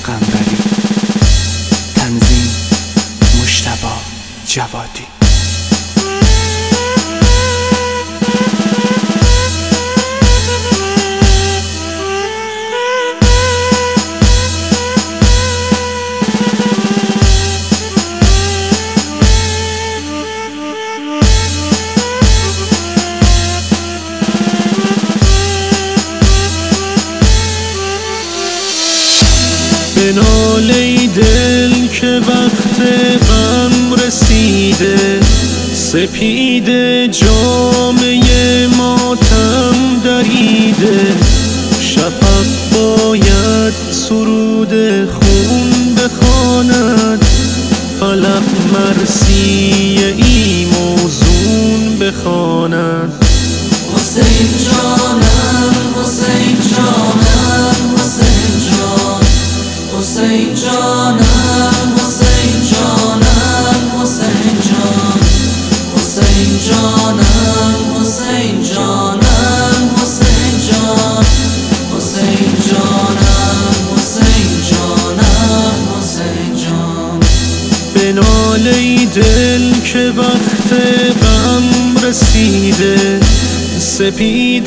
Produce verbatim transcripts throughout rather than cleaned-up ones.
قنبری. تنظیم مجتبی جوادی. به ناله دل که وقت غم رسیده، سپید جامه ماتم دریده. شفق باید سرود خون بخواند، فلک مرثیه ای موزون بخواند. حسین جانم، حسین جانم، حسین جان، حسین جانم، حسین جانم، حسین جان، حسین جانم، حسین جانم، حسین جان، حسین جانم، حسین جانم، حسین جان. به ناله دل که وقت غم رسیده، سپید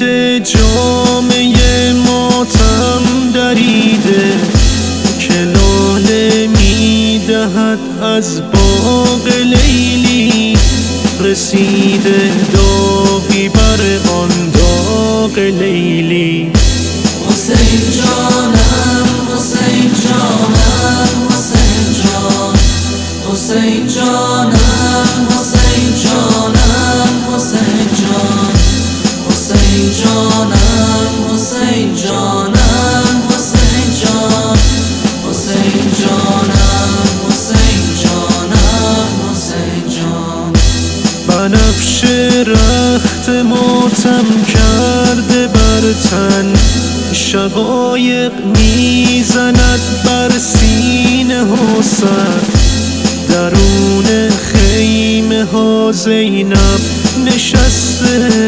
جامه ماتم دریده. که ناله می دهد از باغ لیلی، رسیده داغی بر آن داغ لیلی. حسین جانم، حسین جانم، حسین جان، حسین جانم، حسین جانم، حسین جان، حسین جانم، حسین جانم، حسین جان، حسین جانم، حسین جانم، حسین جان. بنفش رخت ماتم کرده بر تن، شقایق میزند بر سینه و سر. درون خیمه ها زینب نشسته،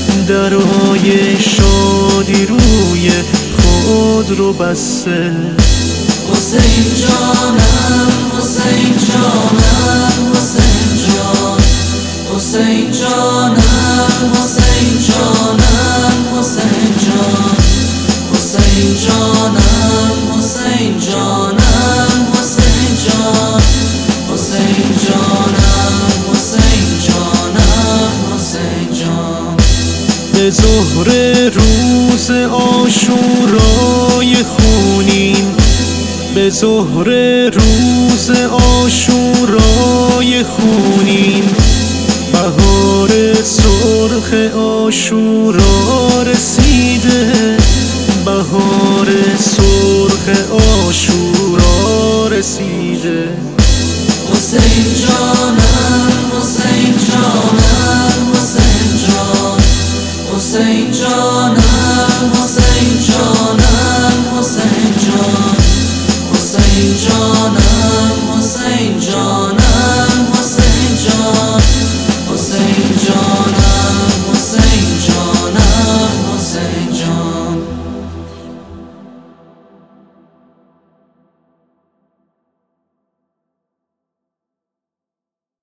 درهای شادی روی خود رو بسته. حسین جانم، حسین جانم، حسین جان، حسین جانم، حسین جانم، حسین جان، حسین جانم، حسین جانم، حسین جان، حسین جانم، حسین جانم، حسین جان. به ظهر روز عاشورای خونین، به ظهر روز عاشورای خونین. بهار سرخ عاشورا رسیده، بهار سرخ عاشورا رسیده. حسین جانم، حسین جانم، حسین جان، حسین جانم، حسین جانم، حسین جان، حسین جانم، حسین جان.